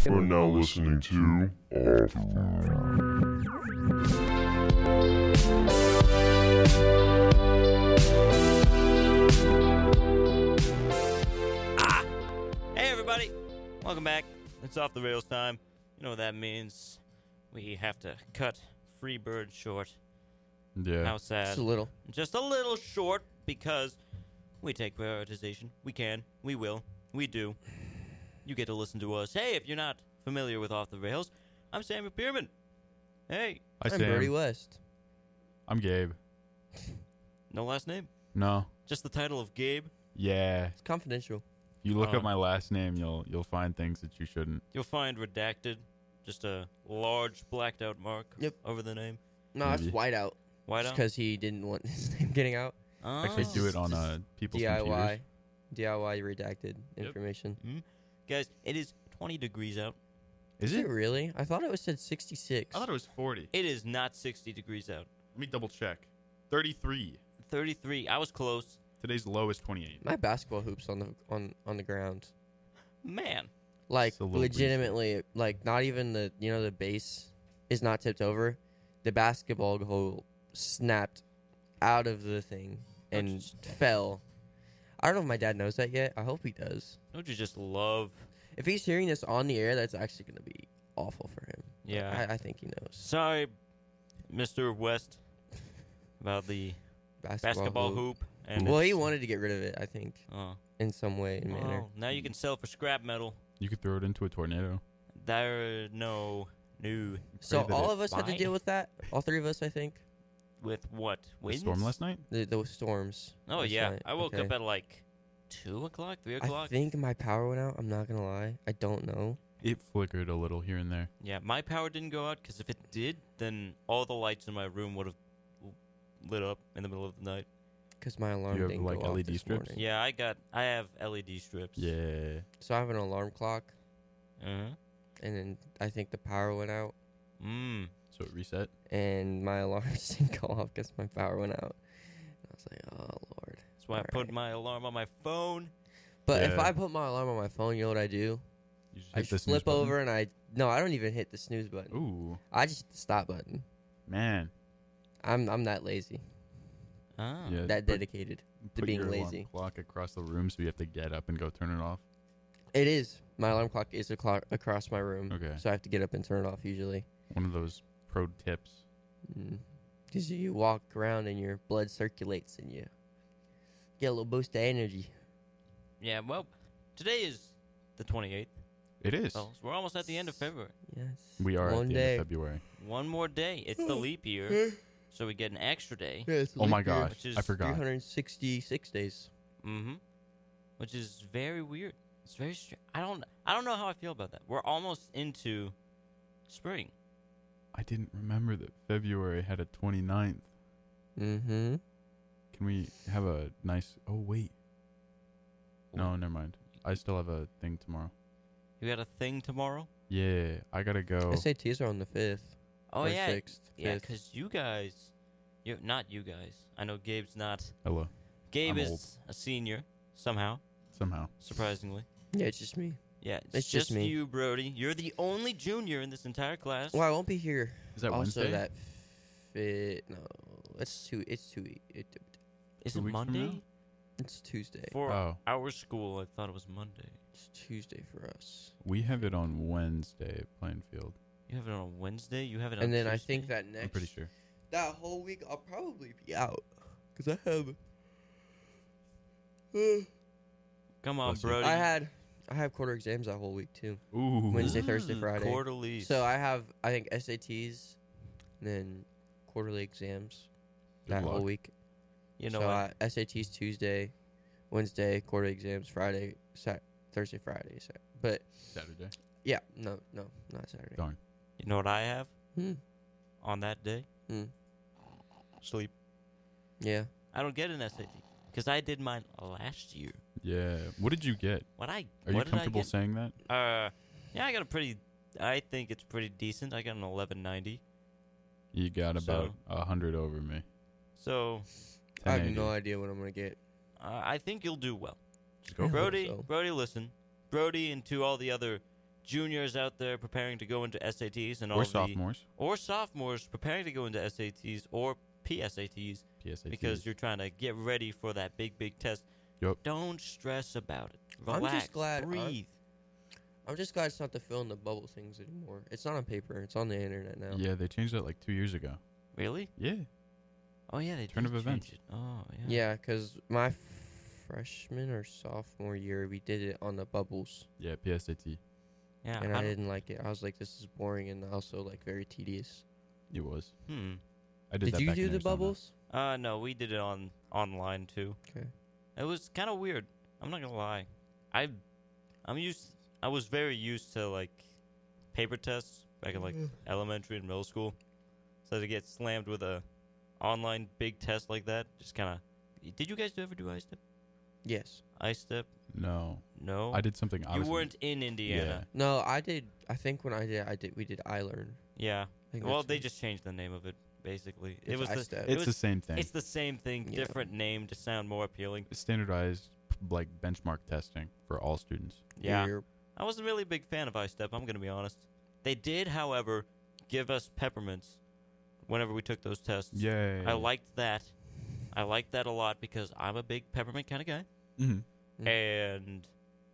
You are now listening to Off Hey everybody, welcome back. It's Off the Rails time. You know what that means. We have to cut Freebird short. Yeah. How sad. Just a little. Just a little short because we take prioritization. We can. We will. We do. You get to listen to us. Hey, if you're not familiar with Off the Rails, I'm Samuel Pierman. Hey. Hi, I'm Sam. Brody West. I'm Gabe. No last name? No. Just the title of Gabe. Yeah. It's confidential. You look Oh. up my last name, you'll find things that you shouldn't. You'll find redacted. Just a large blacked out mark Yep. over the name. No, that's Maybe. whiteout. White out? Because he didn't want his name getting out. Oh. Actually, do it on Just people's DIY. computers. DIY redacted Yep. information. Guys, it is 20 degrees out. Is Is it? it really? I thought it was said 66. I thought it was 40. It is not 60 degrees out. Let me double check. 33. 33. I was close. Today's low is 28. My basketball hoops on the ground. Man. Like It's a little legitimately, like not even the base is not tipped over. The basketball goal snapped out of the thing and Don't fell. I don't know if my dad knows that yet. I hope he does. Don't you just love... If he's hearing this on the air, that's actually going to be awful for him. Yeah. I think he knows. Sorry, Mr. West, about the basketball hoop. And Well, he it's- wanted to get rid of it, I think, Oh. in some way and manner. Well, now you can sell for scrap metal. You could throw it into a tornado. There no new... So Pray that all it- of us had to Why? deal with that. All three of us, I think. With what? The Winds? storm last night? Those storms. Oh, last yeah. night. I woke Okay. up at like 2 o'clock, 3 I o'clock. think my power went out. I'm not gonna lie. I don't know. It flickered a little here and there. Yeah, my power didn't go out because if it did, then all the lights in my room would have lit up in the middle of the night. Because my alarm You have, didn't like, go off LED this strips? morning. Yeah, I have LED strips. Yeah. So I have an alarm clock, Uh-huh. and then I think the power went out, Mm. So it reset. and my alarm just didn't go off because my power went out. And I was like, oh, Lord. That's why I put Alright. my alarm on my phone. But if Yeah. I put my alarm on my phone, you know what I do? You just I hit the just snooze flip button. over and I don't even hit the snooze button. Ooh, I just hit the stop button. man. I'm that lazy, Ah. Yeah. that put- dedicated. put being your alarm lazy. clock across the room so you have to get up and go turn it off. It is. My alarm clock is a clock across my room. Okay. So I have to get up and turn it off usually. One of those pro tips. Because you walk around and your blood circulates and you get a little boost of energy. Yeah, well, today is the 28th. It is. So we're almost at the end of February. Yes. We are One at the day. end of February. One more day. It's the leap year, so we get an extra day. Yeah, it's Oh my leap year. gosh, Which is I forgot. 366 days. Mm-hmm. Which is very weird. It's very strange. I don't know how I feel about that. We're almost into spring. I didn't remember that February had a 29th. Mm-hmm. Can we have a nice... Oh, wait. No, never mind. I still have a thing tomorrow. You got a thing tomorrow? Yeah, I gotta go. SATs are on the 5th. Oh or yeah, 6th. yeah. 5th. Because you guys, not you guys. I know Gabe's not. Hello. Gabe I'm is old. a senior somehow, Somehow. surprisingly. Yeah, it's just me. Yeah, It's just me. you, Brody. You're the only junior in this entire class. Well, I won't be here. Is that also, Wednesday? that fit. No, it's too. It's too. Is 2 it weeks from Monday? now? It's Tuesday. For Oh. our school, I thought it was Monday. It's Tuesday for us. We have it on Wednesday at Plainfield. You have it on Wednesday. You have it on. And then Tuesday? I think that next. I'm pretty sure. That whole week I'll probably be out because I have. Come on, Bless you. Brody. I have quarter exams that whole week too. Ooh. Wednesday, Thursday, Friday. Quarterlies. So I have I think SATs, and then quarterly exams Good that whole luck. week. You know so what? SATs Tuesday, Wednesday, quarterly exams Friday, Thursday, Friday. But Saturday. yeah, no, not Saturday. Darn. You know what I have Hmm. on that day? Hmm. Sleep. Yeah. I don't get an SAT because I did mine last year. Yeah. What did you get? What Are you did I comfortable get? saying that? Yeah, I got a pretty. I think it's pretty decent. I got an 1190. You got about So- 100 over me. So I have 1080. no idea what I'm gonna get. I think you'll do well. Just go I for it. hope Brody, so. Brody, listen. Brody and to all the other juniors out there preparing to go into SATs and all Or the sophomores. or sophomores preparing to go into SATs or PSATs PSATs. because you're trying to get ready for that big test. Yup. Don't stress about it. I'm Relax. just glad- Breathe. I'm just glad it's not the fill in the bubble things anymore. It's not on paper. It's on the internet now. Yeah, they changed that like 2 years ago. Really? Yeah. Oh yeah, they Turn did of events. change it. Oh yeah. Yeah, because my freshman or sophomore year, we did it on the bubbles, Yeah, PSAT. Yeah. and I I don't- didn't like it. I was like, this is boring and also like very tedious. It was. Hmm. I did Did that you back do in the Arizona. bubbles? No, we did it online too. Okay. It was kind of weird. I'm not gonna lie. I was very used to like paper tests back in like elementary and middle school. So to get slammed with a online big test like that, just kind of. Did you guys ever do iStep? Yes. iStep? No. No. I did something. I You was weren't in Indiana. No, I did. I think when we did iLearn. Yeah. I think Well, that's they what- just changed the name of it basically. It's it iStep. It's was the same thing. It's the same thing, Yeah. different name to sound more appealing. Standardized like benchmark testing for all students. Yeah. You're- I wasn't really a big fan of iStep, I'm going to be honest. They did, however, give us peppermints whenever we took those tests. Yay. I liked that. I liked that a lot because I'm a big peppermint kind of guy. Mm-hmm. And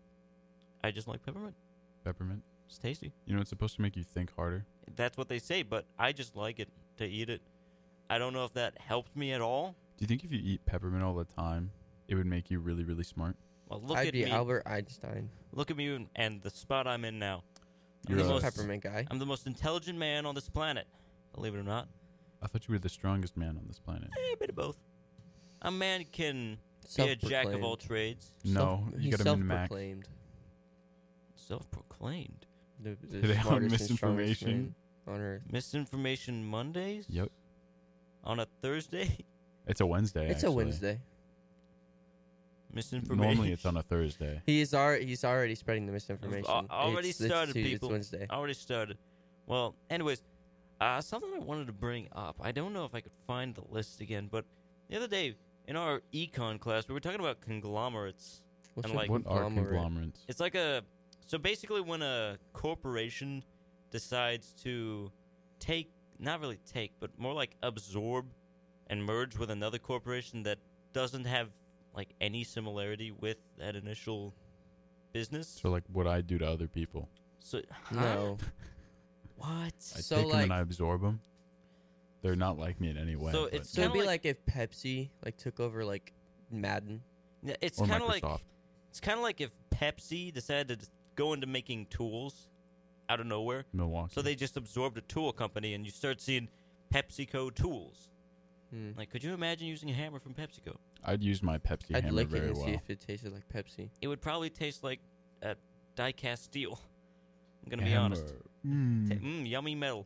I just like peppermint. Peppermint. It's tasty. You know, it's supposed to make you think harder. That's what they say, but I just like it to eat it. I don't know if that helped me at all. Do you think if you eat peppermint all the time, it would make you really, really smart? Well, look I'd at be me. Albert Einstein. Look at me and the spot I'm in now. You're I'm the a most- peppermint guy. I'm the most intelligent man on this planet. Believe it or not. I thought you were the strongest man on this planet. A bit of both. A man can be a jack of all Self-proclaimed. trades. No, you He's got to min max. self-proclaimed. Self-proclaimed. The Today on smartest and strongest Misinformation. man on earth. Misinformation Mondays? Yep. On a Thursday? It's a Wednesday. It's a actually. Wednesday. Misinformation. Normally it's on a Thursday. He's already spreading the misinformation. Already started, people. It's Wednesday. Already started. Well, anyways, something I wanted to bring up. I don't know if I could find the list again, but the other day in our econ class, we were talking about conglomerates. What's and a like- What are conglomerate? conglomerates? It's like so basically when a corporation decides to not really take, but more like absorb and merge with another corporation that doesn't have like any similarity with that initial business. So like what I do to other people. So No. What? I So, take them like- and I absorb them. They're not like me in any way. So but- it's So it'd Kinda be like- like if Pepsi took over like Madden. Yeah, it's or kind of like Microsoft. it's kind of like if Pepsi decided to just go into making tools out of nowhere. Milwaukee. So they just absorbed a tool company, and you start seeing PepsiCo tools. Hmm. Like, could you imagine using a hammer from PepsiCo? I'd use my Pepsi I'd hammer lick it very and well. see if it tasted like Pepsi. It would probably taste like die-cast steel. I'm gonna be honest. Yummy metal.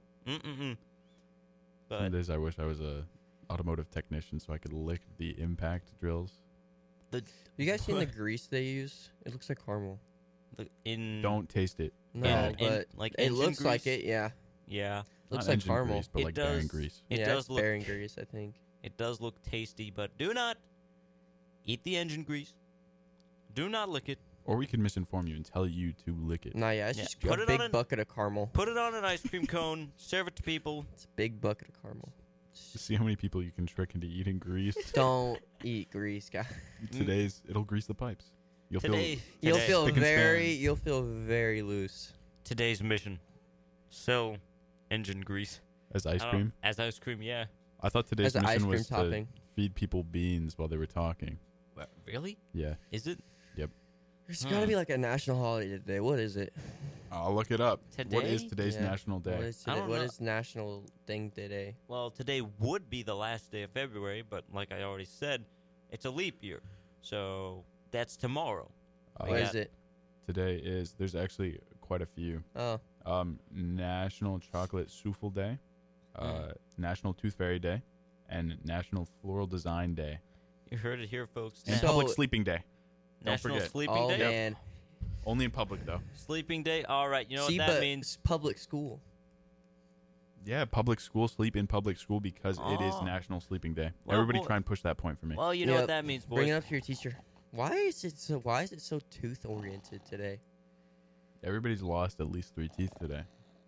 But Some days I wish I was a automotive technician so I could lick the impact drills. You guys seen the grease they use? It looks like caramel. Don't taste it. No, in, but like it engine looks like grease? it. Yeah, Yeah, looks Not like engine caramel. grease, but It like bearing does. grease. It yeah, does it's look. bearing grease, I think. It does look tasty, but do not eat the engine grease. Do not lick it. Or we could misinform you and tell you to lick it. Nah, yeah, it's Yeah, just put a it big on an- bucket of caramel. Put it on an ice cream cone. Serve it to people. It's a big bucket of caramel. See how many people you can trick into eating grease. Don't eat grease, guys. It'll grease the pipes. You'll Today, You'll today- feel Spick and very loose. today's mission: sell engine grease as ice I don't- cream. as ice cream. Yeah. I thought today's As an ice mission cream was topping. to feed people beans while they were talking. Really? Yeah, Is it There's got to be like a national holiday today. What is it? I'll look it up. What is Today? today's Yeah. national day? What is I today? don't What know. is national thing today? Well, today would be the last day of February, but like I already said, it's a leap year, so that's tomorrow. Uh, What Yeah. is it? Today is there's actually quite a few. Oh, National Chocolate Souffle Day, National Tooth Fairy Day, and National Floral Design Day, You heard it here, folks. and So- Public Sleeping Day. Don't National forget. Sleeping oh Day. man. Only in public though. Sleeping Day. All right. You know See, what but that means? it's public school. Yeah, public school, sleep in public school because it is Oh. National Sleeping Day. Well, Everybody boy- try and push that point for me. Well, you know Yep. what that means, boys. Bring it up to your teacher. Why is it so tooth oriented today? Everybody's lost at least 3 teeth today.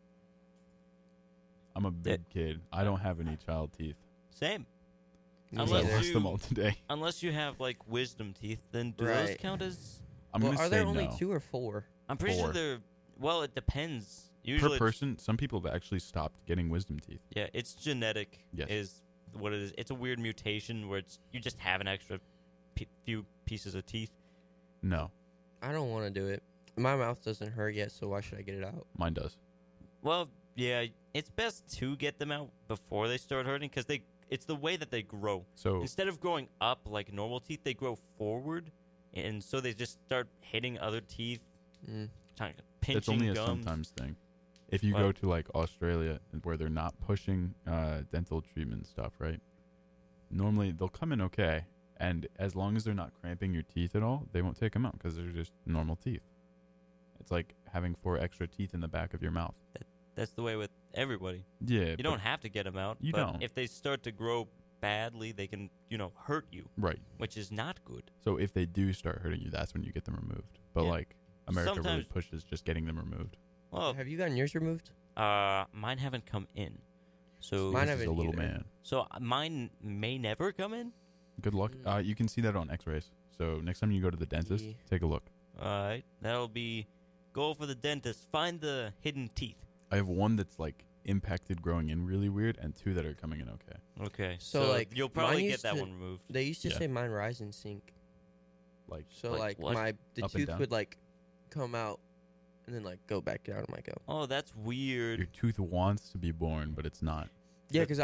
I'm a big kid. I don't have any child teeth. Same. Me I Unless neither. lost you- them all today. Unless you have like wisdom teeth, then do those Right. count as? I'm Well, gonna are say there only no. 2 or 4? I'm pretty sure 4. they're. Well, it depends. Per Usually, person, some people have actually stopped getting wisdom teeth. yeah, it's genetic. Yes. Is what it is. It's a weird mutation where you just have an extra few pieces of teeth. No, I don't want to do it. My mouth doesn't hurt yet, so why should I get it out? mine does. Well, yeah, it's best to get them out before they start hurting because it's the way that they grow. So Instead of growing up like normal teeth, they grow forward, and so they just start hitting other teeth, Mm. pinching it's only a gums. sometimes thing. If you What? go to like Australia where they're not pushing dental treatment stuff, right? Normally they'll come in okay, and as long as they're not cramping your teeth at all, they won't take them out because they're just normal teeth. It's like having 4 extra teeth in the back of your mouth. That's the way with everybody. Yeah, You don't have to get them out. You but don't. If they start to grow badly, they can, hurt you, right. which is not good. So if they do start hurting you, that's when you get them removed. But Yeah. like America really Sometimes- pushes just getting them removed. Well, Have you gotten yours removed? mine haven't come in, so Mine This is a haven't little either. man. mine may never come in. Good luck. Mm. You can see that on X-rays. So next time you go to the dentist, Yeah. take a look. All right, that'll be go for the dentist. Find the hidden teeth. I have one that's like impacted growing in really weird, and 2 that are coming in okay. Okay, So, like, you'll mine probably get used that to- one removed. They used to Yeah. say mine rise and sink. Like So Like like, what? the Up and tooth down? would like come out and then like go back down. I'm like, oh. Oh, that's weird. your tooth wants to be born, but it's not. Yeah, because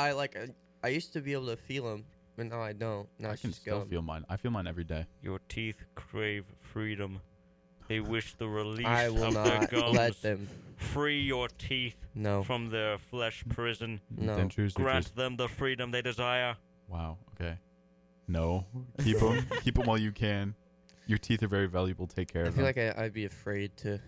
I used to be able to feel them, but now I don't. Now I it's can just still gone. feel mine. I feel mine every day. Your teeth crave freedom. They wish the release I will of their not gums. let them. Free your teeth No. from their flesh prison. No. Dentures are Grant just them the freedom they desire. wow. Okay. No, keep them. Keep them while you can. Your teeth are very valuable. Take care I of feel them. like I'd be afraid to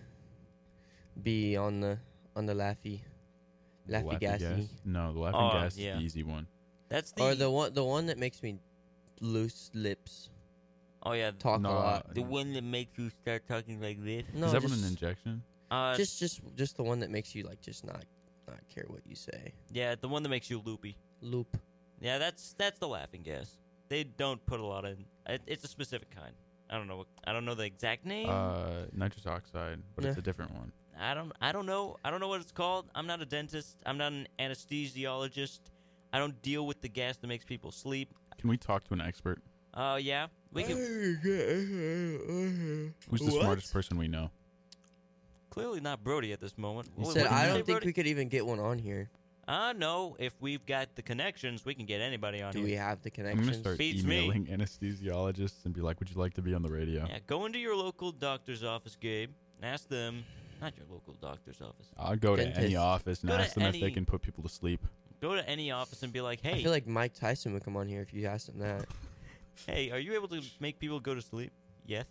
be on the laffy gassy. gas? No, the laughing Oh, gas yeah. is the easy one. That's the Or the one that makes me loose lips, oh yeah, talk No, a lot. the one that makes you start talking like this. No, is that just, one an injection? just the one that makes you like just not care what you say. Yeah, the one that makes you loopy. Loop. Yeah, that's the laughing gas. They don't put a lot in. It's a specific kind. I don't know. I don't know the exact name. Nitrous oxide, but it's Yeah. a different one. I don't know. I don't know what it's called. I'm not a dentist. I'm not an anesthesiologist. I don't deal with the gas that makes people sleep. Can we talk to an expert? Yeah, we can. Who's the What? smartest person we know? Clearly not Brody at this moment. You What said did you I say, don't think Brody? we could even get one on here. No. If we've got the connections, we can get anybody on Do here. we have the I'm gonna connections? start Beats me. emailing anesthesiologists and be like, "Would you like to be on the radio?" Yeah, go into your local doctor's office, Gabe. And ask them. Not your local doctor's office. I'll go to any Dentist. office and Go to ask them if they any- can put people to sleep. Go to any office and be like, I "Hey, feel like Mike Tyson would come on here if you asked him that. hey, are you able to make people go to sleep?" Yes.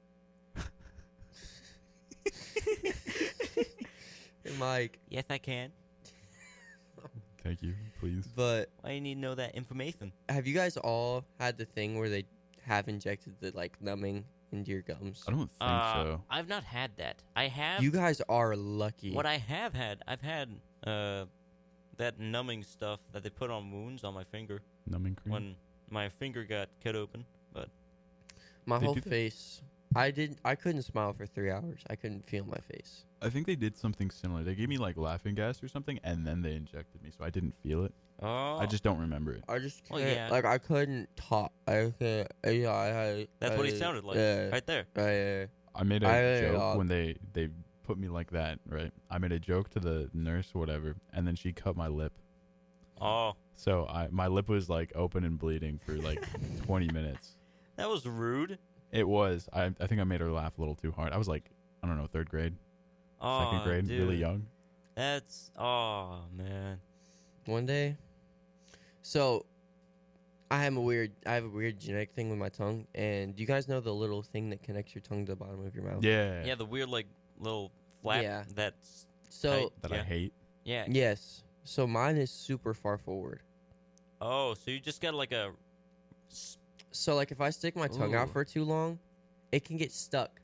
Hey, Mike. Yes, I can. Thank you, please. But Why do you need to know that information? have you guys all had the thing where they have injected the like numbing into your gums? I don't think so. I've not had that. I have. You guys are lucky. What I have had, I've had that numbing stuff that they put on wounds on my finger Numbing cream. when my finger got cut open. But My They whole do that? face. I couldn't smile for 3 hours. I couldn't feel my face. I think they did something similar. They gave me like laughing gas or something, and then they injected me, so I didn't feel it. oh, I just don't remember it. I just Well, can't, yeah. like I couldn't talk. I can't. that's what he sounded like Yeah. right there. I made a I- joke when they put me like that, right? I made a joke to the nurse or whatever, and then she cut my lip. Oh, So my lip was like open and bleeding for like 20 minutes. that was rude. It was. I think I made her laugh a little too hard. I was like, I don't know, 3rd grade, Oh, 2nd grade, dude. really young. That's man. One day. So, I have a weird genetic thing with my tongue, and do you guys know the little thing that connects your tongue to the bottom of your mouth? Yeah. Yeah, the weird like little flap. Yeah. That's So That I Yeah. hate. yeah. yes. So mine is super far forward. Oh, so you just got like a. So like if I stick my tongue out Ooh. for too long, it can get stuck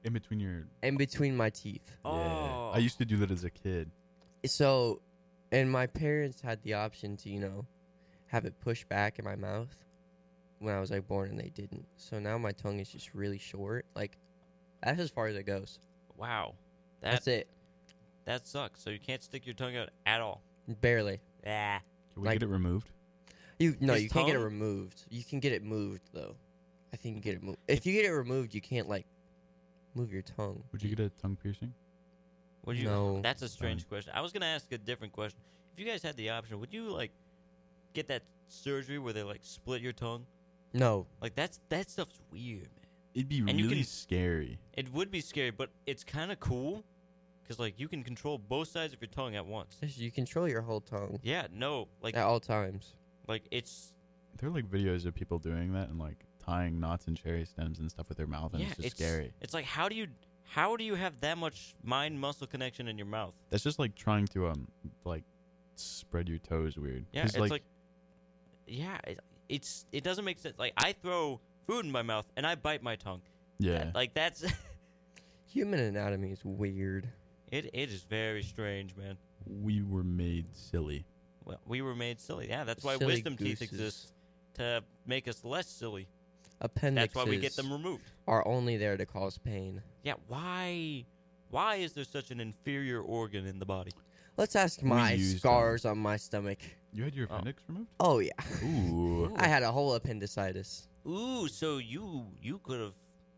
In between your. in between my teeth. Yeah. Oh. I used to do that as a kid. So, and my parents had the option to, have it pushed back in my mouth when I was like born, and they didn't. So now my tongue is just really short. Like, that's as far as it goes. Wow. That's it. That sucks. So you can't stick your tongue out at all. Barely. Yeah. Can we Like- get it removed? You His can't get it tongue? removed. You can get it moved though. I think you get it moved. If you get it removed, you can't like move your tongue. Would you get a tongue piercing? Would you? No. That's a strange question. I was gonna ask a different question. If you guys had the option, would you like get that surgery where they like split your tongue? No. Like that stuff's weird, man. It'd be And you really can- scary. It would be scary, but it's kind of cool because like you can control both sides of your tongue at once. You control your whole tongue Yeah, no, like at all times. it's There are like videos of people doing that and like tying knots and cherry stems and stuff with their mouth, and yeah, it's just scary. It's like how do you have that much mind muscle connection in your mouth? That's just like trying to like spread your toes weird. Yeah, 'Cause, it's like yeah, it doesn't make sense. Like I throw food in my mouth and I bite my tongue. yeah. Like that's Human anatomy is weird. it is very strange, man. We were made silly. Well, we were made silly. Yeah, that's why Silly wisdom teeth gooses. exist to make us less silly. Appendixes That's why we get them removed. are only there to cause pain. Yeah, why is there such an inferior organ in the body? Let's ask my used scars on my stomach. You had your Oh. appendix removed? Oh yeah, Ooh. I had a whole appendicitis. Ooh, so you could have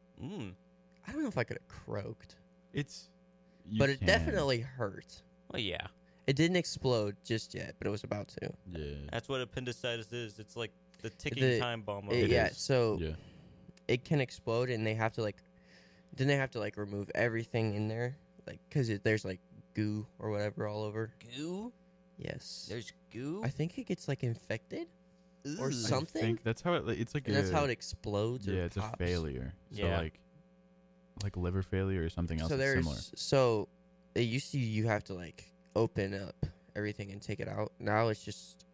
I don't know if I could have croaked, It's. you but it can. definitely hurt. well, yeah. It didn't explode just yet, but it was about to. Yeah. That's what appendicitis is. It's like the ticking The- time bomb. Of It yeah, is. so Yeah. it can explode, and they have to then they have to remove everything in there, because there's goo or whatever all over. Goo? Yes, There's goo? I think it gets infected, or Ooh. something. I think that's how it's like. and a, that's how it explodes. Or Yeah, it's pops. a failure. So Yeah. like liver failure or something else So that's there's similar. so it used to you have to open up everything and take it out. Now it's just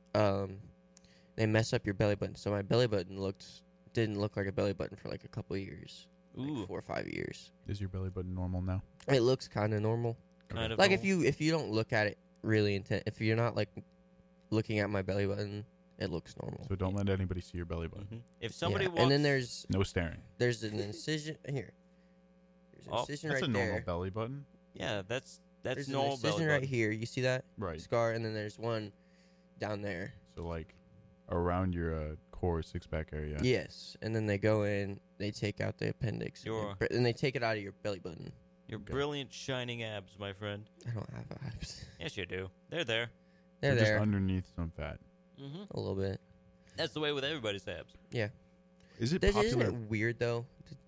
they mess up your belly button. So my belly button didn't look like a belly button for a couple of years, Ooh, 4 or 5 years. Is your belly button normal now? It looks kind of normal. kind of. If normal. you don't look at it really intent, if you're not looking at my belly button, it looks normal. So don't let anybody see your belly button. Mhm. If somebody Yeah, walks, and then there's No staring. an incision here. There's an Oh, incision That's right a normal there. belly button. yeah, that's There's an normal belly incision right button. here. You see that Right. scar, and then there's one down there. So around your core 6-pack area. Yes, and then they go in, they take out the appendix, Your- and they take it out of your belly button. Your Okay. brilliant shining abs, my friend. I don't have abs. Yes, you do. They're there. They're just there underneath some fat. Mm-hmm. a little bit. That's the way with everybody's abs. Is it Isn't popular? it weird though?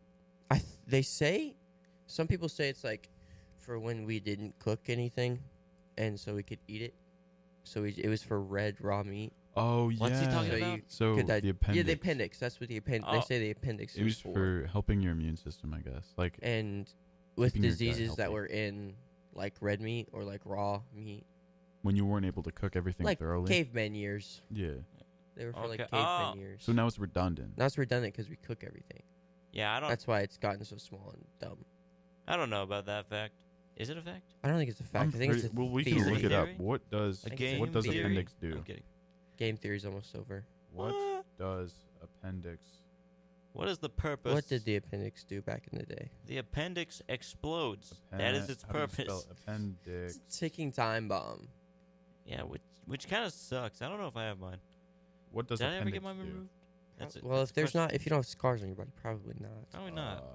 They say, some people say it's for when we didn't cook anything, and so we could eat it. So it was for red raw meat. Oh yeah. What's he talking So about? you So could the appendix. Yeah, the appendix. That's what the appendix. Oh. They say the appendix It was for helping your immune system, I guess. and with keeping your gut diseases that healthy. were in red meat or raw meat, when you weren't able to cook everything thoroughly. caveman years. Yeah. They were for Okay. caveman years. So now it's redundant. Now it's redundant because we cook everything. Yeah, That's why it's gotten so small and dumb. I don't know about that fact. Is it a fact? I don't think it's a fact. I think it's a well, we theory. can look it up. Theory? What does A think game so. what does theory? appendix do? I'm kidding. Game theory's almost over. What does appendix? What is the purpose? What did the appendix do back in the day? The appendix explodes. That is its How do you purpose. spell appendix. Ticking time bomb. Yeah, which kind of sucks. I don't know if I have mine. What does Did I ever appendix get mine do? removed? That's it. Well, That's if there's question. if you don't have scars on your body, probably not. Probably not.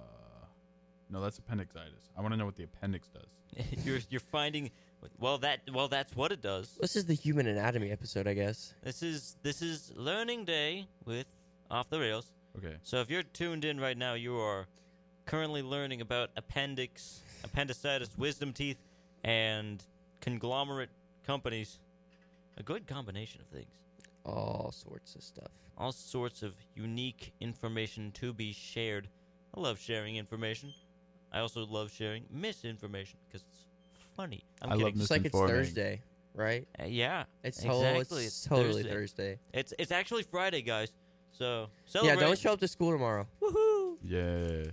No, that's appendicitis. I want to know what the appendix does. you're finding. Well, that's what it does. This is the human anatomy episode, I guess. This is learning day with Off the Rails. Okay. So if you're tuned in right now, you are currently learning about appendicitis, wisdom teeth, and conglomerate companies. A good combination of things. All sorts of stuff. All sorts of unique information to be shared. I love sharing information. I also love sharing misinformation because it's funny. I'm I love kidding. It's like it's Misinforming. Thursday, right? Yeah, It's exactly. It's totally Thursday. It's actually Friday, guys. So Yeah, celebrate. don't show up to school tomorrow. Woohoo! Yeah.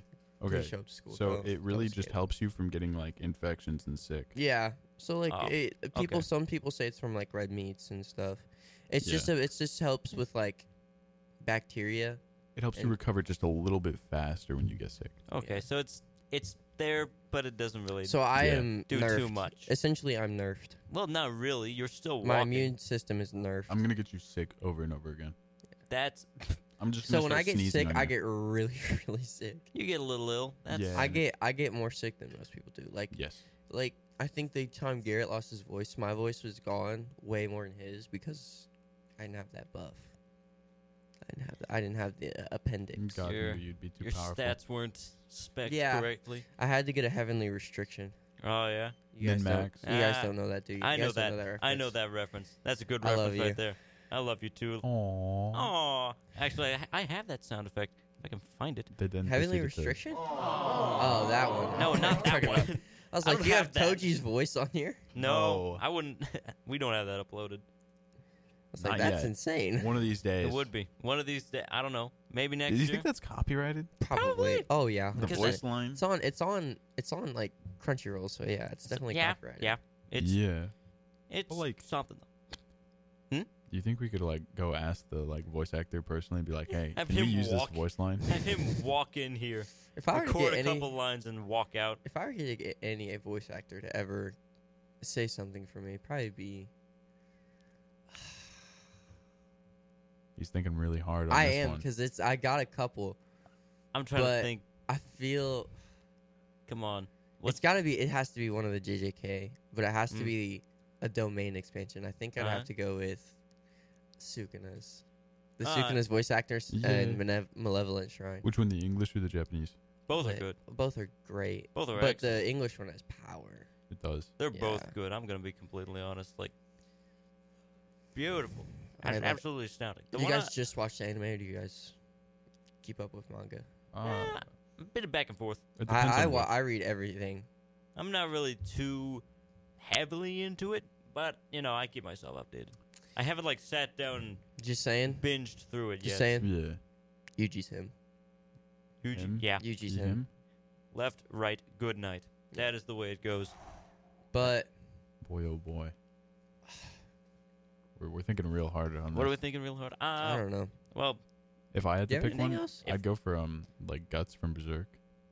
Okay. show up to school. So Oh, it I really was just scared. helps you from getting like infections and sick. Yeah. So like Oh, people, okay. some people say it's from like red meats and stuff. It's Yeah. just it just helps with like bacteria. It helps you And- recover just a little bit faster when you get sick. Okay, Yeah. so it's there, but it doesn't really. So I Yeah. am Do nerfed. too much. Essentially, I'm nerfed. Well, not really. You're still walking. My immune system is nerfed. I'm gonna get you sick over and over again. That's I'm just So gonna when start I get sneezing sick, on I you. get really, really sick. you get a little ill. That's Yeah. I get more sick than most people do. Yes. Like I think the time Garrett lost his voice, my voice was gone way more than his because I didn't have that buff. I didn't have the appendix. God Your- knew you'd be too your powerful. stats weren't spec'd Yeah. correctly. I had to get a heavenly restriction. Oh yeah, You guys, don't, Min-max. you guys Ah, don't know that, do you? I You know guys don't that. reference. I know that reference. That's a good I love reference you. right there. I love you too. Aww. Aw. Actually, I have that sound effect. If I can find it. They didn't Heavenly proceed to- restriction? Oh, that one. No, not that Talking about- one. I was I like, don't do you have have that. Toji's voice on here? No, No. I wouldn't. We don't have that uploaded. I was like, Not that's yet. insane. One of these days. It would be one of these days. I don't know. Maybe next Do you year. think that's copyrighted? Probably. Oh yeah. The Because 100%. voice line? It's on like Crunchyroll, so yeah, it's definitely yeah, copyrighted. yeah. It's Yeah. it's But, like- something. Do you think we could like go ask the like voice actor personally and be like, hey, Have can we him use walk- this voice line? Have him walk in here, If I were to record get a any, couple lines, and walk out. if I were to get any voice actor to ever say something for me, it'd probably be. He's thinking really hard on I this am one. because I got a couple. I'm trying But- to think. I feel Come on. it's got to be. It has to be one of the JJK, but it has to Mm. be a domain expansion. I think I'd Uh-huh. have to go with Sukuna's. The Uh, Sukuna's voice actors Yeah. and Malevolent Shrine. Which one, the English or the Japanese? Both are But good. Both are great. Both are But excellent. the English one has power. It does. They're Yeah. both good. I'm gonna be completely honest. Like beautiful. I love it. Absolutely astounding. The Do you one guys just watch the anime, or do you guys keep up with manga? a bit of back and forth. It depends on what- I read everything. I'm not really too heavily into it, but I keep myself updated. I haven't like sat down and Just saying. binged through it Just yet. saying. Yeah. Yuji's him. Huge, Him? yeah. Yuji's Him? him. Left, right, good night. That is the way it goes. But Boy, oh boy. We're thinking real hard on this. What are we thinking real hard? I don't know. Well, If I had Do to you have pick anything one, else? I'd go for like Guts from Berserk.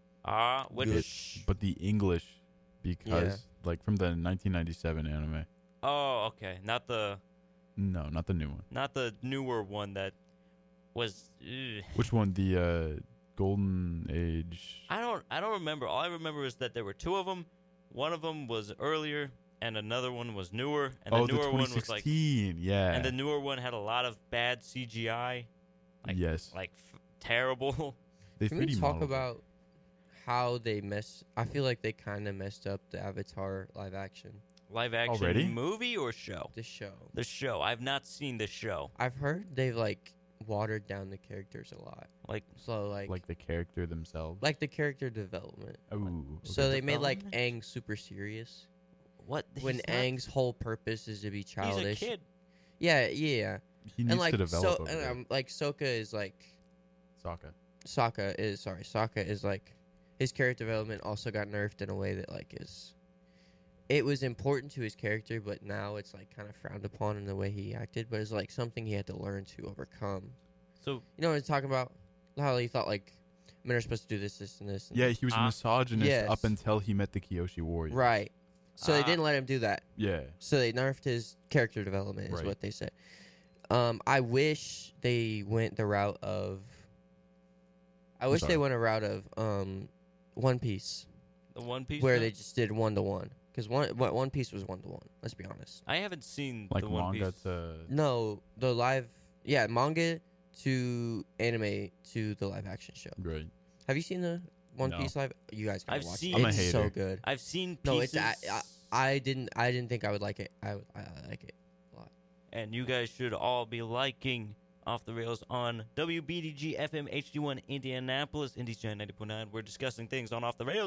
which? But the English, because like from the 1997 anime. Oh, okay. Not the No, not the new one. newer one that was. Ugh. Which one? The Golden Age. I don't remember. All I remember is that there were two of them. One of them was earlier, and another one was newer. And Oh, the newer the one was like, 2016. Yeah. and the newer one had a lot of bad CGI, like- yes. like terrible. They Can we 3D talk modeled it. about how they mess? I feel like they kind of messed up the Avatar live action. Live action Already? movie or show? The show. The show. I've not seen the show. I've heard they've like watered down the characters a lot. Like So like the character themselves? the character development. Ooh. So they made like Development? Aang super serious what? when He's not- Aang's whole purpose is to be childish. He's a kid. Yeah, yeah. He needs And like to develop so, over there. like Sokka is like Sokka. Sokka is like his character development also got nerfed in a way that like is it was important to his character, but now it's like kind of frowned upon in the way he acted. But it's like something he had to learn to overcome. So You know what I'm talking about? How he thought like men are supposed to do this, this, and this. And Yeah, he was a Ah. misogynist Yes. up until he met the Kyoshi warrior. right. So they Ah. didn't let him do that. Yeah. So they nerfed his character development, is Right. what they said. I wish they went the route of. I wish they sorry. went a route of One Piece, the One Piece. where now? they just did 1-to-1. Because One Piece was 1-to-1. Let's be honest. I haven't seen Like the One manga Piece. to. No, the live, manga to anime to the live action show. Right. Have you seen the One No. Piece live? You guys gotta I've watch seen- it. I'm a It's so hater. good. I've seen No, pieces. I didn't think I would like it. I like it a lot. And you guys should all be liking Off the Rails on WBDG FM HD1 Indianapolis, Indies Giant 90.9. We're discussing things on Off the Rails.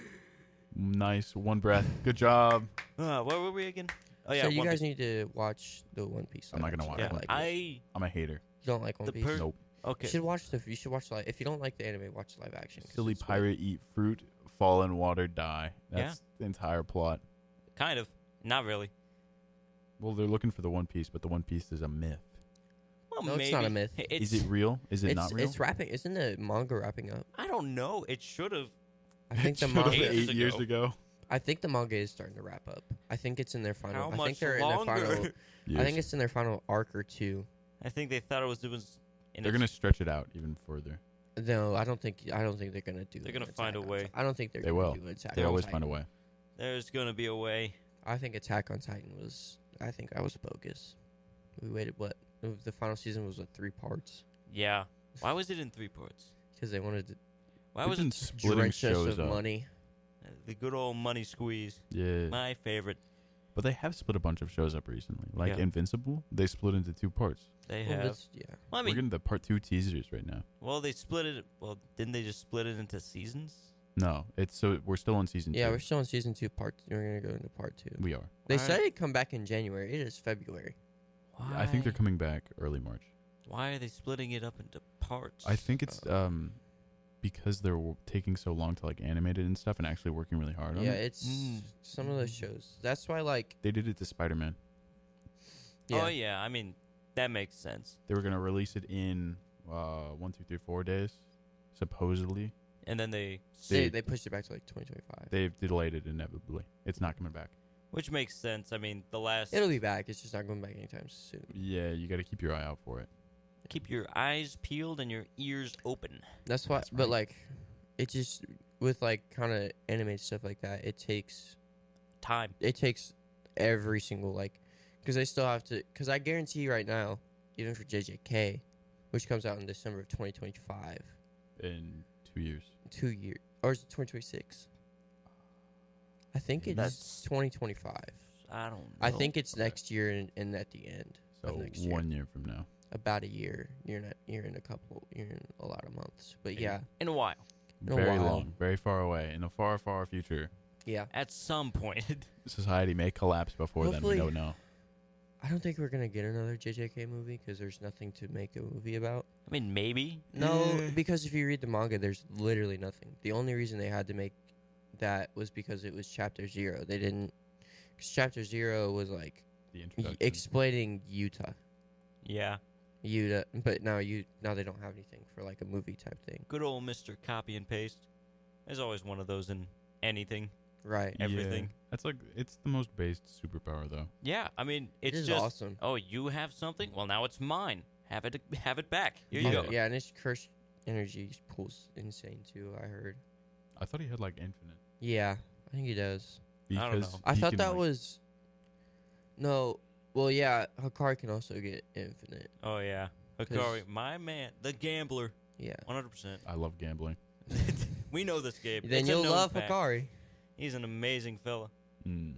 Nice. One breath. Good job. Where were we again? Oh yeah, So you One guys Piece. need to watch the One Piece. I'm not live gonna action. watch Yeah, it. You I I'm a hater. don't like One the Piece? per- Nope. Okay. You should watch live. If you don't like the anime, watch live action. 'cause Silly it's way- pirate eat fruit, fall in water, die. That's the entire plot. Kind of. Not really. Well, they're looking for the One Piece, but the One Piece is a myth. Well, No, maybe. it's not a myth. Is it real? Is it not real? It's wrapping. Isn't the manga wrapping up? I don't know. It should have. I think the Should've manga. Years 8 years ago. ago. I think the manga is starting to wrap up. I think it's in their final. How I much think they're longer? in their final. I Years. think it's in their final arc or two. I think they thought it was. They're gonna stretch it out even further. No, I don't think they're gonna do. They're an gonna find a Attack on way. Titan. I don't think they're They gonna will. do Attack They on always Titan. find a way. There's gonna be a way. I think Attack on Titan was. I think I was bogus. We waited what? The final season was 3 parts Yeah. Why was it in 3 parts? because they wanted to Why They've was been it splitting drench us shows with up. money. the good old money squeeze? Yeah, My favorite. but they have split a bunch of shows up recently. Like Yeah. Invincible, they split into 2 parts. They Well, have. that's- yeah. Well, I We're mean, getting the part 2 teasers right now. well, they split it. Well, didn't they just split it into seasons? No, we're still on season 2. Yeah, we're still in season 2. We're gonna go into part 2. We are. They Why- said it'd come back in January. It is February. Why? I think they're coming back early March. Why are they splitting it up into parts? I think it's because they're taking so long to like animate it and stuff and actually working really hard on Yeah, it. it's Mm. some of those shows. That's why, like, They did it to Spider-Man. yeah, Oh yeah. I mean, that makes sense. They were gonna release it in 1, 2, 3, 4 days, supposedly. And then they they pushed it back to like 2025. They've delayed it inevitably. It's not coming back. which makes sense. I mean, the last. It'll be back. It's just not going back anytime soon. Yeah, you got to keep your eye out for it. Keep your eyes peeled and your ears open. That's why. That's But right. like, it just with like kind of animated stuff like that, it takes Time. every single like, because they still have to. Because I guarantee you right now, even for JJK, which comes out in December of 2025, In 2 years. 2 years, or is it 2026? I think it's That's- 2025. I don't know. I think it's Okay. next year and at the end So of next year. 1 year from now. About a year. You're in a lot of months. But yeah, in a while. In a Very while. long, very far away. In the far, far future, yeah. At some point. society may collapse before then. We Hopefully- don't know. I don't think we're gonna get another JJK movie because there's nothing to make a movie about. I mean, maybe. No, because if you read the manga, there's literally nothing. The only reason they had to make that was because it was Chapter 0. They didn't, because Chapter 0 was like The introduction. explaining Utah, Yeah. but now they don't have anything for like a movie type thing, Good old Mr. Copy and Paste. There's always one of those in anything. right? everything. Yeah. That's like it's the most based superpower though. Yeah, I mean, it's It is just, awesome. oh, you have something? Well, now it's mine. Have it back. Here you Yeah. go. Yeah, and his cursed energy pulls insane too. I heard. I thought he had like infinite. Yeah, I think he does. I don't Because know. I he thought can, that like- was. No, well, yeah, Hikari can also get infinite. Oh, yeah. 'Cause- Hikari, my man, the gambler, Yeah. 100%. I love gambling. We know this, Gabe. Then It's a you'll known love fact. Hikari. He's an amazing fella. Mm.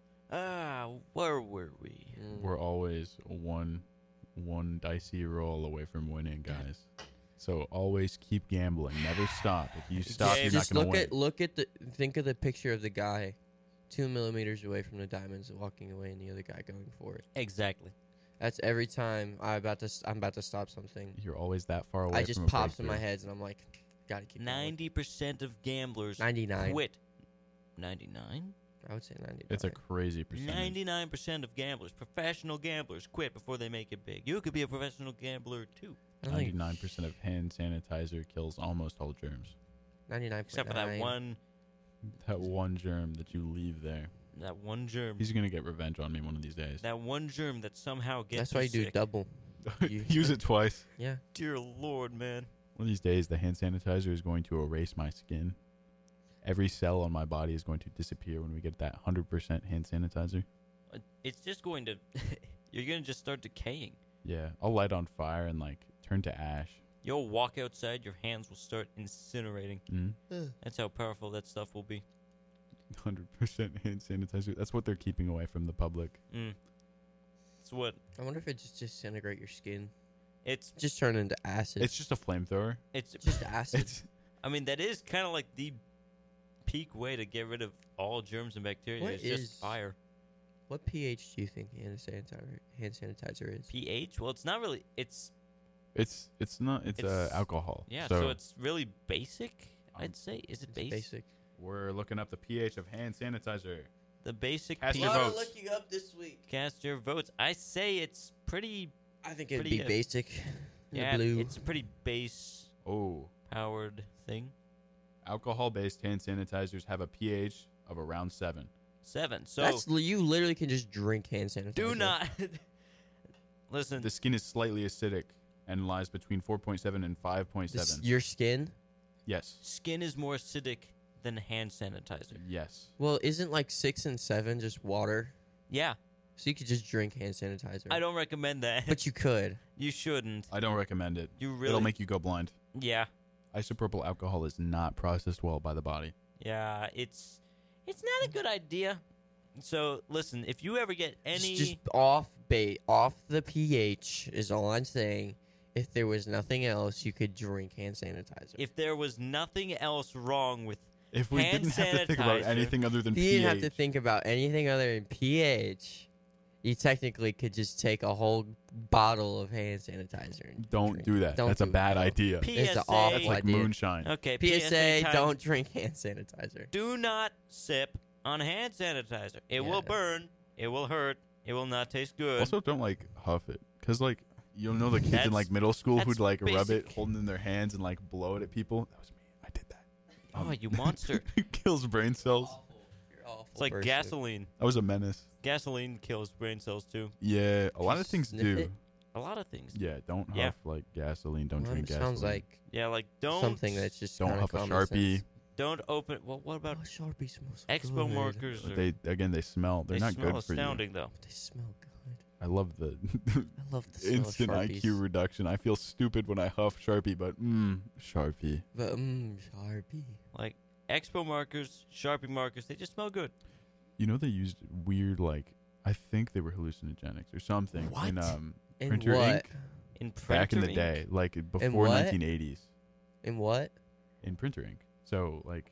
Where were we? Mm. We're always one dicey roll away from winning, guys. So always keep gambling. Never stop. If you stop, Yeah, you're Just not going to win. look at think of the picture of the guy 2 millimeters away from the diamonds walking away and the other guy going for it. Exactly. That's every time I'm about to stop something. You're always that far away. I just from a pops in my breakthrough. head and I'm like, gotta keep going. 90% of gamblers 99. quit. 99? I would say 99. It's a crazy percentage. 99% of gamblers, professional gamblers, quit before they make it big. You could be a professional gambler too, I don't think 99% of hand sanitizer kills almost all germs. 99.9. except for that That one germ that you leave there. germ. He's gonna get revenge on me one of these days. That one germ that somehow gets That's why you do sick. double. You- Use it twice. Yeah. Dear Lord, man. One of these days, the hand sanitizer is going to erase my skin. Every cell on my body is going to disappear when we get that 100% hand sanitizer. It's just going to. You're going to just start decaying. Yeah, I'll light on fire and like turn to ash. You'll walk outside, your hands will start incinerating. Mm. That's how powerful that stuff will be. 100% hand sanitizer. That's what they're keeping away from the public. It's what. I wonder if it just disintegrate your skin. It's. Just turn into acid. It's just a flamethrower. It's. just acid. It's I mean, that is kind of like the peak way to get rid of all germs and bacteria. What It's is- just fire. What pH do you think hand sanitizer is? pH? Well, it's not really. It's It's not. It's It's- alcohol. Yeah, So, so it's really basic, I'd Um, say. Is it It's basic. we're looking up the pH of hand sanitizer. The basic Cast your pH. votes. looking up this week. Cast your votes. I say it's pretty. I think it'd Pretty be good. basic. The Yeah, blue. it's a pretty base Oh, powered thing. alcohol-based hand sanitizers have a pH of around 7. 7. So You literally can just drink hand sanitizer. do not listen. The skin is slightly acidic and lies between 4.7 and 5.7. Your skin. Yes. Skin is more acidic than hand sanitizer. Yes. Well, isn't like 6 and 7 just water? Yeah, So you could just drink hand sanitizer. I don't recommend that. But you could. You shouldn't. I don't recommend it. You really. It'll make you go blind. Yeah, Isopropyl alcohol is not processed well by the body. yeah. It's not a good idea. So listen, if you ever get any, It's just off the pH is all I'm saying. If there was nothing else, you could drink hand sanitizer. if there was nothing else wrong with, If we Hand didn't have to think about sanitizer. anything other than If you pH, didn't have to think about anything other than pH, you technically could just take a whole bottle of hand sanitizer. And don't drink. do that. Don't That's a do it, bad no. idea. PSA. It's an awful That's like idea. moonshine. Okay, PSA, time. don't drink hand sanitizer. Do not sip on hand sanitizer. It will Yeah. burn. It will hurt. It will not taste good. Also, don't like huff it, cause like you'll know the kids in That's- like middle school that's who'd like rub it, basic. holding in their hands and like blow it at people. That was me. I did that. oh, you monster! It kills brain cells. You're awful. It's like person. gasoline. I was a menace. Gasoline kills brain cells too. Yeah, a lot of Just things sniff do. it. A lot of things. Yeah, don't huff Yeah. like gasoline. Don't Well, drink it gasoline. sounds like Yeah, like don't something that's just Don't kinda huff a common Sharpie. sense. don't open. Well, what about Oh, Sharpie smells expo good. markers? Or, They smell. They're they not smell good for you. astounding though. They smell good. I love the I love the smell instant of Sharpies. IQ reduction. I feel stupid when I huff Sharpie, but Sharpie. But Sharpie. Like expo markers, Sharpie markers. They just smell good. You know they used weird like I think they were hallucinogenics or something What? in In printer what? ink In back in the printer ink? day, like before what? 1980s In what? in printer ink. So like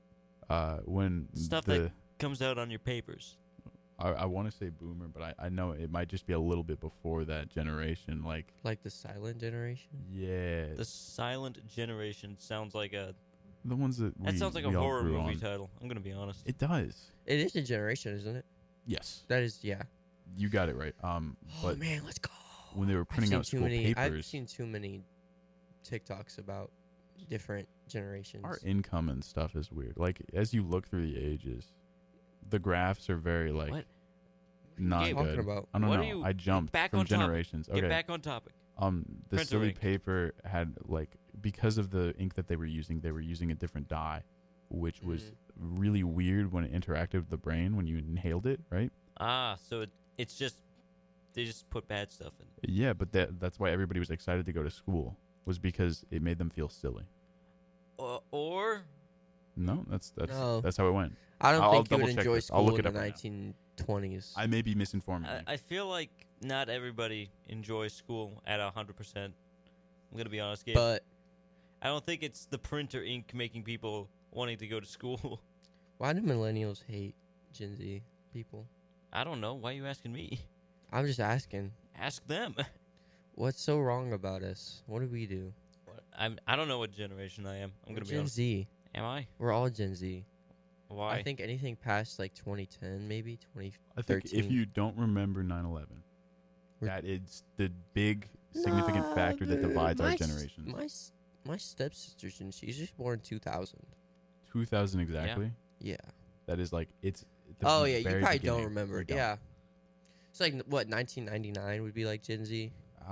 when Stuff the that comes out on your papers. I want to say boomer, but I know it might just be a little bit before that generation. Like Like the silent generation? yeah, The Silent Generation sounds like a. the ones that That sounds like a we all horror grew movie on. title. I'm gonna be honest. It does. It is a generation, isn't it? Yes, That is, yeah. you got it right. Oh But man, let's go. when they were printing out school I've papers, seen too many TikToks about different generations. our income and stuff is weird. Like as you look through the ages, the graphs are very like What? not Gabe, good. talking about? I don't What know. are you- I jumped back from on topic. generations. Get Okay. back on topic. The Printer silly ink. paper had like because of the ink that they were using a different dye, which was really weird when it interacted with the brain when you inhaled it, right? Ah, so it's just they just put bad stuff in. Yeah, but that's why everybody was excited to go to school was because it made them feel silly. Or No, that's No. that's how it went. I don't I'll think you would double-check enjoy this. I'll school look in it the up right now. 1920s. I may be misinforming. you. I feel like not everybody enjoys school at 100%. I'm gonna be honest, Gabe. But I don't think it's the printer ink making people wanting to go to school. why do millennials hate Gen Z people? I don't know. Why are you asking me? I'm just asking. Ask them. What's so wrong about us? What do we do? I don't know what generation I am. I'm We're gonna be Gen honest. Z. Am I? We're all Gen Z. Why? I think anything past like 2010, maybe 20. I think if 13. you don't remember 9/11, We're- that is the big significant Nah, factor that dude. divides our My s- generations. My stepsister's and she's just born 2000. 2000 exactly. Yeah. That is like it's. the Oh yeah, you very probably beginning. don't remember. You don't. Yeah. It's like what 1999 would be like Gen Z.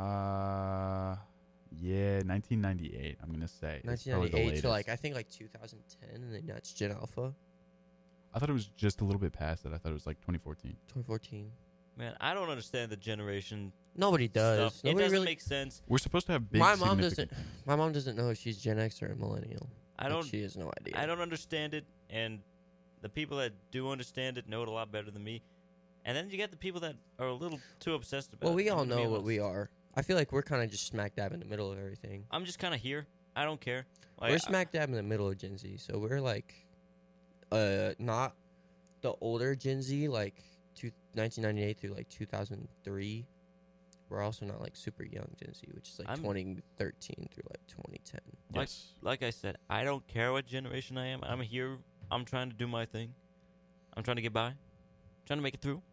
Yeah, 1998. I'm gonna say. It's probably the 1998 to latest. like I think like 2010, and then that's Gen Alpha. I thought it was just a little bit past that. I thought it was like 2014. 2014. Man, I don't understand the generation Nobody does. stuff. It Nobody doesn't really. make sense. We're supposed to have big. My mom significant doesn't. things. My mom doesn't know if she's Gen X or a millennial. I Like, don't. She has no idea. I don't understand it, and the people that do understand it know it a lot better than me. And then you get the people that are a little too obsessed about it. Well, we I'm all gonna be know what we honest. are. I feel like we're kind of just smack dab in the middle of everything. I'm just kind of here. I don't care. Like, We're smack dab in the middle of Gen Z, so we're like, not the older Gen Z, like 1998 through like 2003. we're also not like super young Gen Z, which is like I'm- 2013 through like 2010. Like- Yes. Like I said, I don't care what generation I am. I'm here. I'm trying to do my thing. I'm trying to get by. Trying to make it through.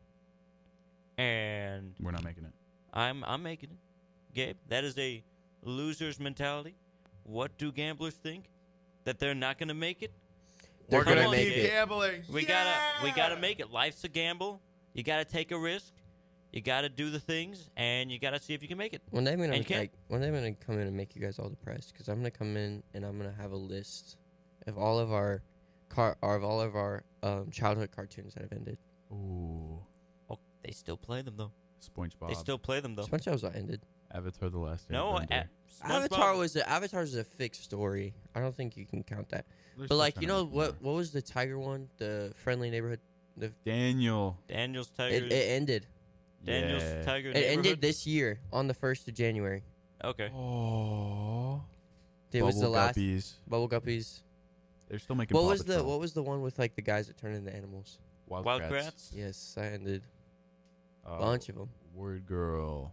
And We're not making it. I'm making it. Gabe, that is a loser's mentality. What do gamblers think? That they're not going to make it? They're Come gonna on, make Gabe. it. Gambling. We gotta make it. Life's a gamble. You gotta take a risk. You gotta do the things, and you gotta see if you can make it. One day I'm gonna And you can't- one day I'm gonna come in and make you guys all depressed because I'm gonna come in and I'm gonna have a list of all of our childhood cartoons that have ended. Ooh. Oh, they still play them though. SpongeBob. They still play them though. SpongeBob's not ended. Avatar: The Last No, Airbender. Avatar's a fixed story. I don't think you can count that. They're But still like trying you to know make what more. was the tiger one? The Friendly Neighborhood. Daniel. Daniel's It Tigers. ended. Daniel's Yeah. Tiger It Neighborhood. ended this year on the 1st of January. Okay. Oh. It was the last Guppies. Bubble Guppies. They're still making. What Paw was the Patrol. what was the one with like the guys that turn into animals? Wild Wild Kratts. Kratts. Yes, that ended. Oh, Bunch of them. Word Girl.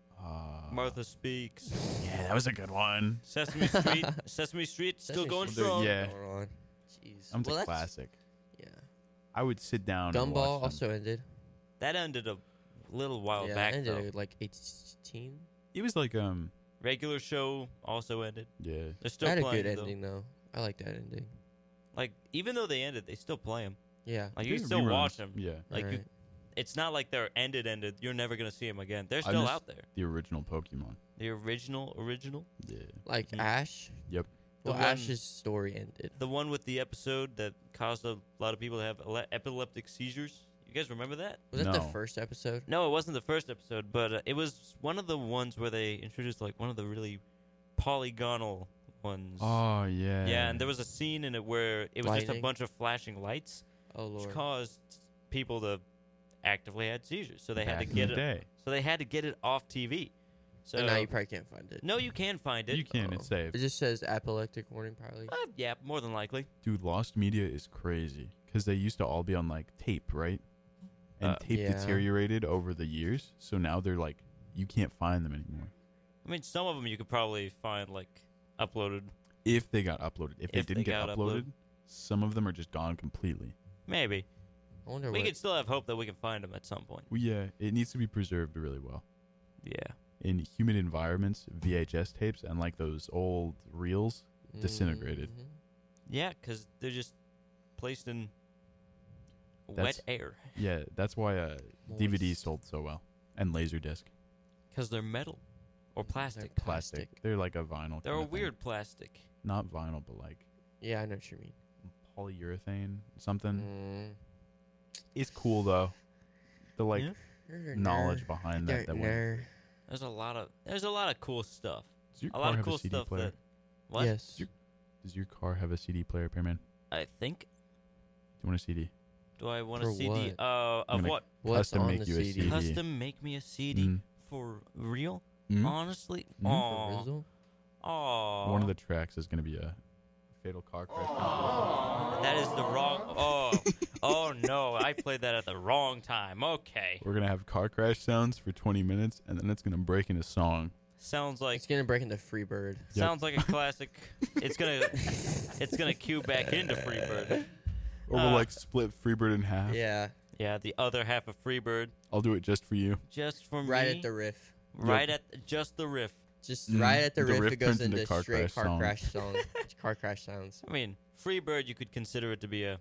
Martha Speaks. Yeah, that was a good one. Sesame Street. Sesame Street still Sesame going Street. strong. Yeah. Going on. Jeez. That was Well, a that's- classic. Yeah. I would sit down. and watch Gumball them. also ended. That ended a little while yeah, back ended though. at like 18. It was like Regular show also ended. yeah. They're still That had a playing good though. ending though. I like that ending. Like even though they ended, they still play them. Yeah. Like you Doing still reruns. watch them. Yeah. Like you, Alright. it's not like they're ended. You're never gonna see them again. They're I still miss out there. The original Pokemon. The original. Yeah. Like Mhm. Ash. Yep. The Well, one- Ash's story ended. The one with the episode that caused a lot of people to have epileptic seizures. You guys remember that? Was that the No. first episode? No, it wasn't the first episode, but it was one of the ones where they introduced like one of the really polygonal ones. Oh yeah. Yeah, and there was a scene in it where it was just a Lightning? bunch of flashing lights, Oh which lord. caused people to actively had seizures. So they had Back to in get the it. day. So they had to get it off TV. So And now you probably can't find it. no, you can find it. You can. Oh. It's safe. It just says epileptic warning probably. Yeah, more than likely. Dude, Lost Media is crazy because they used to all be on like tape, right? And tape Yeah. deteriorated over the years, so now they're like you can't find them anymore. I mean, some of them you could probably find like uploaded. If they got uploaded, if they If they didn't get got uploaded, uploaded. some of them are just gone completely. Maybe I wonder we what. could still have hope that we can find them at some point. Well, yeah, it needs to be preserved really well Yeah. in humid environments. VHS tapes and like those old reels disintegrated. Mhm. Yeah, because they're just placed in That's- wet air. Yeah, that's why DVDs Moist. sold so well and Laserdisc. Because they're metal or plastic. They're Plastic. Plastic. They're like a vinyl. They're kinda a thing. weird plastic. Not vinyl, but like Yeah, I know what you mean. polyurethane something. Mm. It's cool though. The like Yeah. knowledge behind that. That went. There's a lot of cool stuff. Does your A car lot of have cool a CD stuff player? that. What? Yes. Your- Does your car have a CD player, Pearman? Do I think. you want a CD? Do I want For a CD? what? Of gonna what? What's Custom on make the you a CD? CD. Custom make me a CD Mm. for real? Mm. Honestly? Mm. Aw. For Rizzle? Aw. One of the tracks is going to be a fatal car crash. compilation. That is the wrong. Oh. Oh no! I played that at the wrong time. Okay. We're going to have car crash sounds for 20 minutes, and then it's going to break into song. Sounds like It's gonna break into Freebird. sounds like a classic. It's gonna cue back into Freebird. Or we'll like split Freebird in half. Yeah, Yeah, the other half of Freebird, I'll do it just for you. just for right me. at the riff. right at just the riff. Just Mm, right at the the riff, riff it goes turns into into car straight crash car song. crash song. Car crash sounds. I mean, Freebird, you could consider it to be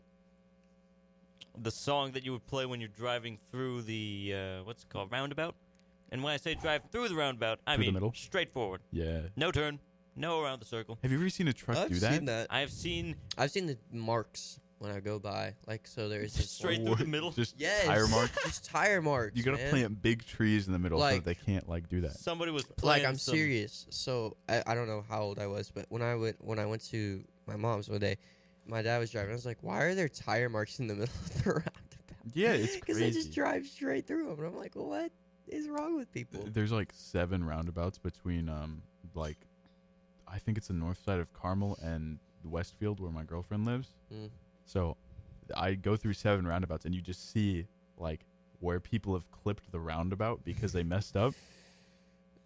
the song that you would play when you're driving through the what's it called, roundabout. And when I say drive through the roundabout, I Through the mean middle? straightforward, Yeah. no turn, no around the circle. Have you ever seen a truck do that? I have seen I've seen the marks when I go by. Like so, there's this straight one- through the What? middle. Just Yes, tire mark. Just tire marks. You got to man. plant big trees in the middle so Like- that they can't like do that. Somebody was Like playing I'm some- serious. So I don't know how old I was, but when I went to my mom's one day, my dad was driving. I was like, why are there tire marks in the middle of the roundabout? Yeah, it's Because they just crazy. drive straight through them, and I'm like, well, what is wrong with people? There's like 7 roundabouts between like I think it's the north side of Carmel and Westfield where my girlfriend lives. Mm. So I go through 7 roundabouts and you just see like where people have clipped the roundabout because they messed up.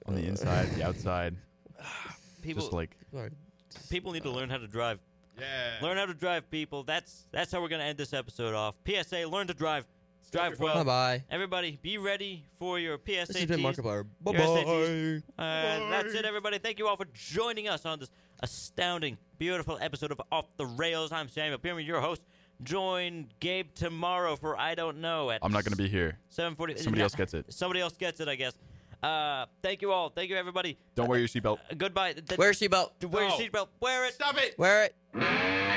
on the inside, the outside. People, Just like people need to learn how to drive. Yeah. Learn how to drive, people. That's how we're gonna end this episode off. PSA: learn to drive. Drive well. Bye-bye. Everybody, be ready for your PSATs. This has been Markiplier. Your Bye-bye. SATs. That's it, everybody. Thank you all for joining us on this astounding, beautiful episode of Off the Rails. I'm Samuel Pierman, your host. Join Gabe tomorrow for I Don't Know at I'm not going to be here. 7:40. Somebody else gets it. Somebody else gets it, I guess. Thank you all. Thank you, everybody. Don't wear your seatbelt. Goodbye. Wear your seatbelt. Wear your No. seatbelt. Wear it. Stop it. Wear it.